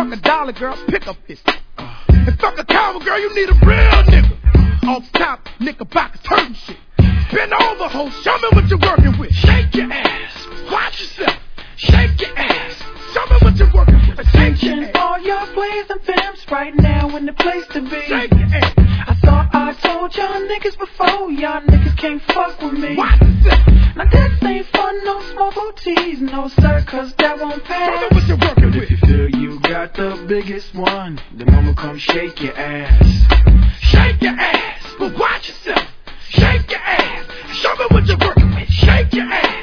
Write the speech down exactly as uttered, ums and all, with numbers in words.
fuck a dollar, girl, pick up this. And fuck a cowboy, girl, you need a real nigga. Off top, knickerbockers hurting shit. Bend over, ho, show me what you're working with. Shake your ass, watch yourself. Shake your ass, show me what you're working with. Shake your ass. All y'all plays and pimps right now in the place to be. Shake your ass. I thought I told y'all niggas before, y'all niggas can't fuck with me. Watch yourself. Now this ain't fun, no small booties, no sir, cause that won't pass. Show me what you're working But with. if you feel you got the biggest one, then mama come shake your ass. Shake your ass, but watch yourself. Shake your ass, show me what you're working with. Shake your ass.